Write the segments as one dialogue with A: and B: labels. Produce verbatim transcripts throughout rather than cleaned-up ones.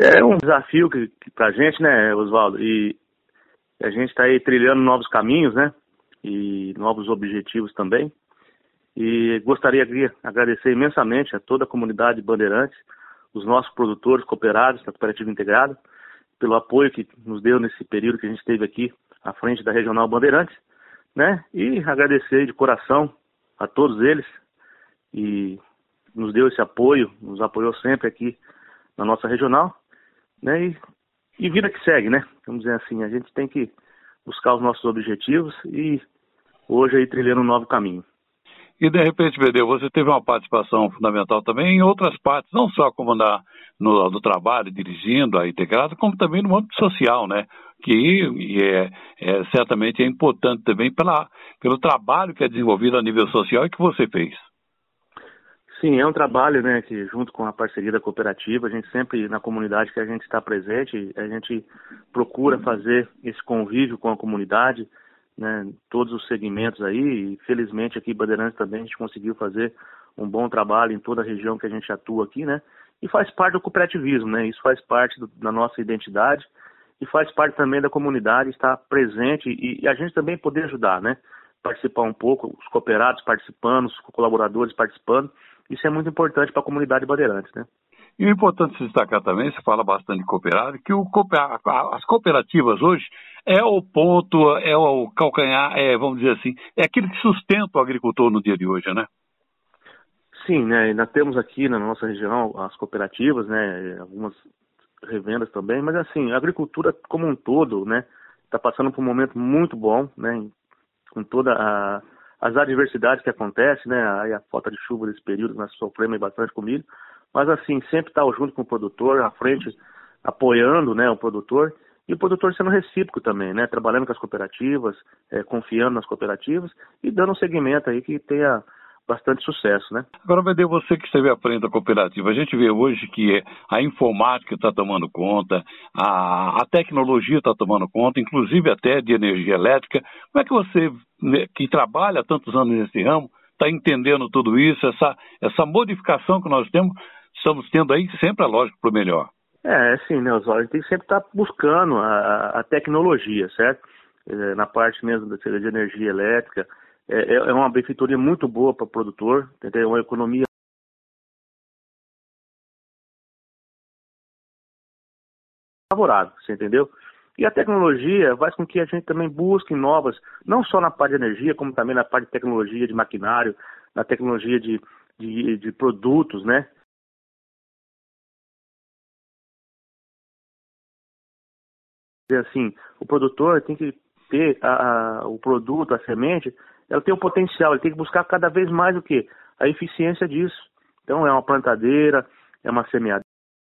A: É um desafio que, que pra gente, né, Oswaldo? E a gente está aí trilhando novos caminhos, né? E novos objetivos também. E gostaria de agradecer imensamente a toda a comunidade Bandeirantes, os nossos produtores cooperados da Cooperativa Integrada, pelo apoio que nos deu nesse período que a gente esteve aqui à frente da Regional Bandeirantes, né? E agradecer de coração a todos eles e nos deu esse apoio, nos apoiou sempre aqui na nossa regional, né? E, e vida que segue, né? Vamos dizer assim, a gente tem que buscar os nossos objetivos e hoje aí trilhando um novo caminho.
B: E de repente, Bedeu, você teve uma participação fundamental também em outras partes, não só como na, no, no trabalho, dirigindo a Integrada, como também no âmbito social, né? Que é, é, certamente é importante também pela, pelo trabalho que é desenvolvido a nível social e que você fez.
A: Sim, é um trabalho, né, que junto com a parceria da cooperativa, a gente sempre, na comunidade que a gente está presente, a gente procura fazer esse convívio com a comunidade, né, todos os segmentos aí, e felizmente aqui em Bandeirantes também a gente conseguiu fazer um bom trabalho em toda a região que a gente atua aqui, né, e faz parte do cooperativismo, né, isso faz parte do, da nossa identidade e faz parte também da comunidade estar presente e, e a gente também poder ajudar, né, participar um pouco, os cooperados participando, os colaboradores participando, isso é muito importante para a comunidade Bandeirantes, né.
B: E o importante se destacar também, você fala bastante de cooperado, que o, as cooperativas hoje é o ponto, é o calcanhar, é, vamos dizer assim, é aquilo que sustenta o agricultor no dia de hoje, né?
A: Sim, né, nós temos aqui na nossa região as cooperativas, né, algumas revendas também, mas assim, a agricultura como um todo, né, está passando por um momento muito bom, né, com toda a as adversidades que acontecem, né, a, a falta de chuva nesse período, nós sofremos bastante com milho, mas assim, sempre estar junto com o produtor, à frente, apoiando, né, o produtor, e o produtor sendo recíproco também, né, trabalhando com as cooperativas, é, confiando nas cooperativas e dando um segmento aí que tenha bastante sucesso, né.
B: Agora, Bedeu, você que esteve à frente da cooperativa, a gente vê hoje que a informática está tomando conta, a, a tecnologia está tomando conta, inclusive até de energia elétrica. Como é que você, que trabalha há tantos anos nesse ramo, está entendendo tudo isso, essa, essa modificação que nós temos, estamos tendo aí sempre, é lógico, para o melhor?
A: É, sim, né, Oswaldo, a gente tem que sempre estar buscando a, a tecnologia, certo? É, na parte mesmo da de energia elétrica, é, é uma benfeitoria muito boa para o produtor, entendeu? Uma economia favorável, você entendeu? E a tecnologia faz com que a gente também busque novas, não só na parte de energia, como também na parte de tecnologia de maquinário, na tecnologia de, de, de produtos, né? Assim, o produtor tem que ter a, a, o produto, a semente, ela tem um potencial, ele tem que buscar cada vez mais o quê? A eficiência disso. Então é uma plantadeira, é uma semeadeira.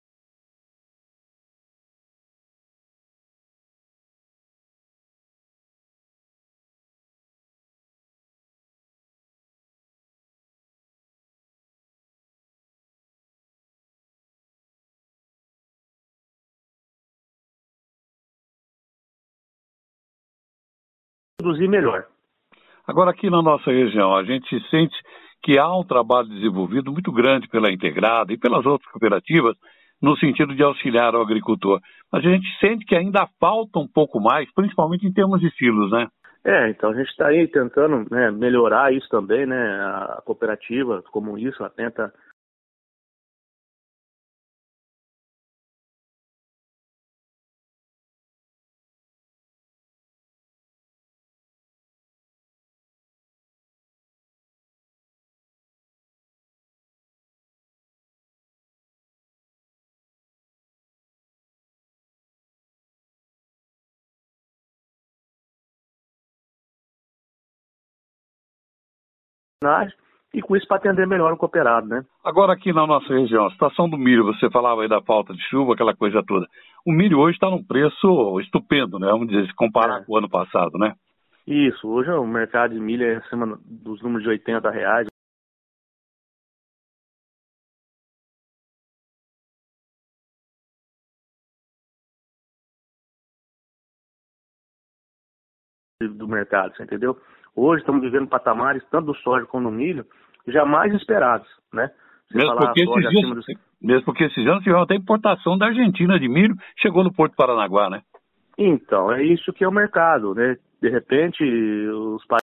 A: Produzir melhor.
B: Agora, aqui na nossa região, a gente sente que há um trabalho desenvolvido muito grande pela Integrada e pelas outras cooperativas no sentido de auxiliar o agricultor. Mas a gente sente que ainda falta um pouco mais, principalmente em termos de silos, né?
A: É, então a gente está aí tentando, né, melhorar isso também, né? A cooperativa, como isso, ela tenta e com isso para atender melhor o cooperado, né?
B: Agora aqui na nossa região, a situação do milho, você falava aí da falta de chuva, aquela coisa toda. O milho hoje está num preço estupendo, né? Vamos dizer, se comparar
A: É.
B: com o ano passado, né?
A: Isso, hoje o mercado de milho é acima dos números de oitenta reais. Do mercado, você entendeu? Hoje estamos vivendo patamares, tanto do soja como do milho, jamais esperados, né? Você
B: Mesmo
A: falar
B: porque
A: soja
B: esses dias,
A: acima dos...
B: Mesmo porque esses anos tivemos até importação da Argentina de milho, chegou no Porto Paranaguá, né?
A: Então, é isso que é o mercado, né? De repente, os países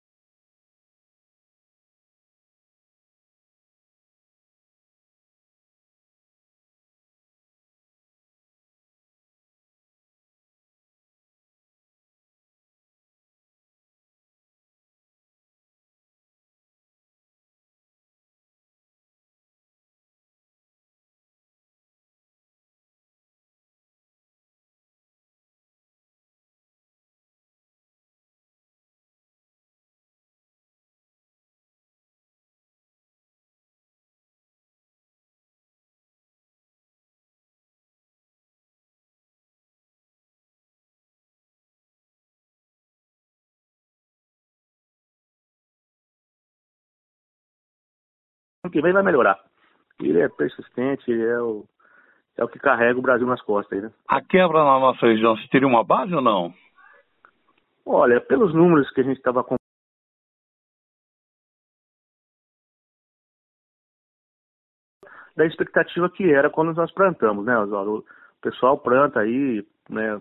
A: que vem vai melhorar. Ele é persistente, ele é o, é o que carrega o Brasil nas costas aí, né?
B: A quebra na nossa região, você teria uma base ou não?
A: Olha, pelos números que a gente estava com da expectativa que era quando nós plantamos, né, Oswaldo? O pessoal planta aí, né?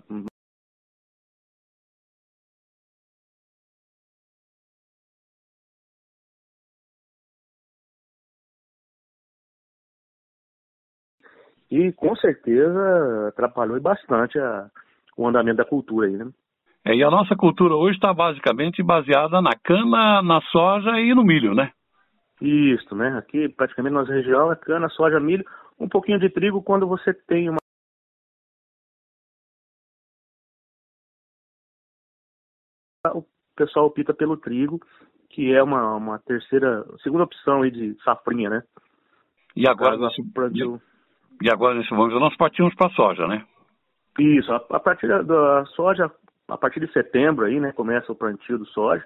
A: E com certeza atrapalhou bastante a, o andamento da cultura aí, né?
B: É, e a nossa cultura hoje está basicamente baseada na cana, na soja e no milho, né?
A: Isso, né? Aqui praticamente na nossa região é cana, soja, milho, um pouquinho de trigo quando você tem uma. O pessoal opta pelo trigo, que é uma, uma terceira, segunda opção aí de safrinha, né?
B: E agora,
A: Caso
B: nesse,
A: plantio...
B: e agora nesse momento nós partimos para a soja, né?
A: Isso, a, a partir da, da soja, a partir de setembro aí, né? Começa o plantio do soja.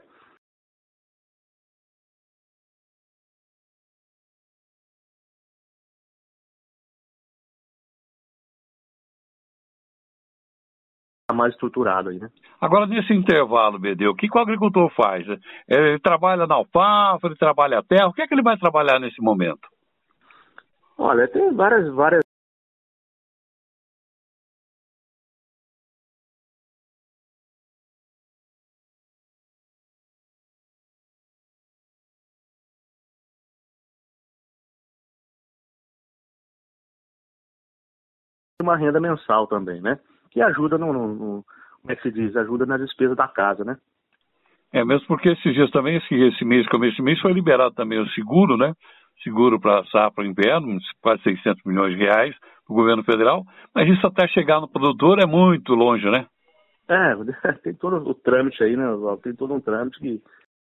A: Mais estruturado aí, né?
B: Agora, nesse intervalo, Bedeu, o que, que o agricultor faz? Ele trabalha na alfafa, ele trabalha a terra, o que é que ele vai trabalhar nesse momento?
A: Olha, tem várias, várias uma renda mensal também, né? Que ajuda no, no, no como é que se diz? Ajuda na despesa da casa, né?
B: É, mesmo porque esses dias também, esse, esse mês, começo de mês, foi liberado também o seguro, né? Seguro para safra inverno, quase seiscentos milhões de reais para o governo federal, mas isso até chegar no produtor é muito longe, né?
A: É, tem todo o trâmite aí, né, Oswaldo? Tem todo um trâmite que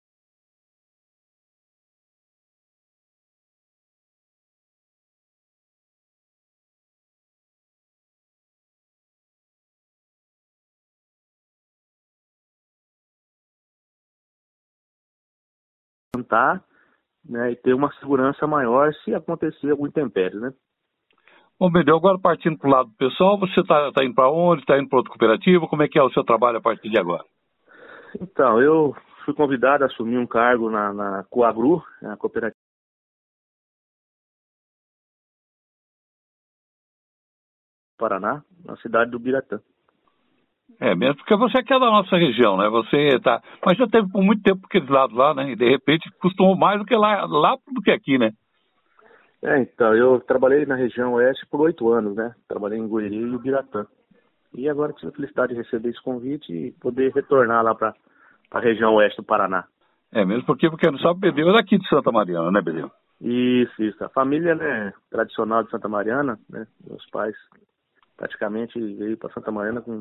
A: tá, né? E ter uma segurança maior se acontecer algum intempério, né?
B: Bom, Bedeu, agora partindo para o lado pessoal, você está tá indo para onde? Está indo para outra cooperativa? Como é que é o seu trabalho a partir de agora?
A: Então, eu fui convidado a assumir um cargo na, na Coagru, a cooperativa do Paraná, na cidade do Biratã.
B: É mesmo, porque você aqui é da nossa região, né? Você tá. Mas já teve por muito tempo aqueles lados lá, né? E de repente costumou mais do que lá, lá do que aqui, né?
A: É, então, eu trabalhei na região oeste por oito anos, né? Trabalhei em Goiânia e Ubiratã. E agora tive a felicidade de receber esse convite e poder retornar lá para a região oeste do Paraná.
B: É mesmo, porque, porque não sabe, Bedeu é daqui de Santa Mariana, né, Bedeu?
A: Isso, isso. A família, né, tradicional de Santa Mariana, né? Meus pais praticamente veio para Santa Mariana com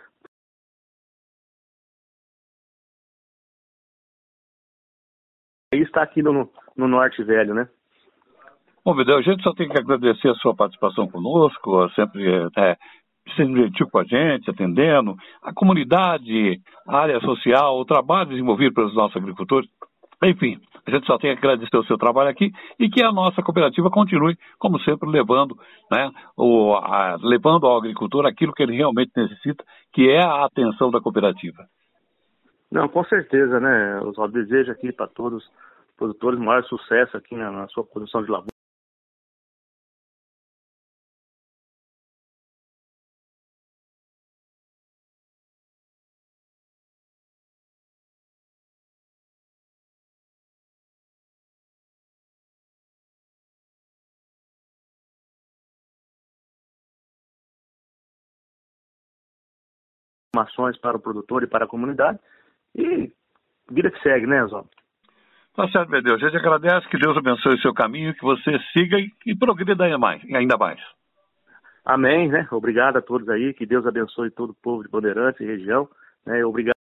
A: e está aqui no, no Norte Velho, né?
B: Bom, Bedeu, a gente só tem que agradecer a sua participação conosco, sempre é, sendo gentil com a gente, atendendo, a comunidade, a área social, o trabalho desenvolvido pelos nossos agricultores. Enfim, a gente só tem que agradecer o seu trabalho aqui e que a nossa cooperativa continue, como sempre, levando, né, o, a, levando ao agricultor aquilo que ele realmente necessita, que é a atenção da cooperativa.
A: Não, com certeza, né? Eu só desejo aqui para todos os produtores maior sucesso aqui na, na sua produção de lavoura. informações para o produtor e para a comunidade. E vida que segue, né, Oswaldo?
B: Tá certo, meu Deus. A gente agradece, que Deus abençoe o seu caminho, que você siga e, e progrida ainda mais, ainda mais.
A: Amém, né? Obrigado a todos aí, que Deus abençoe todo o povo de Bandeirantes e região, né? Obrigado.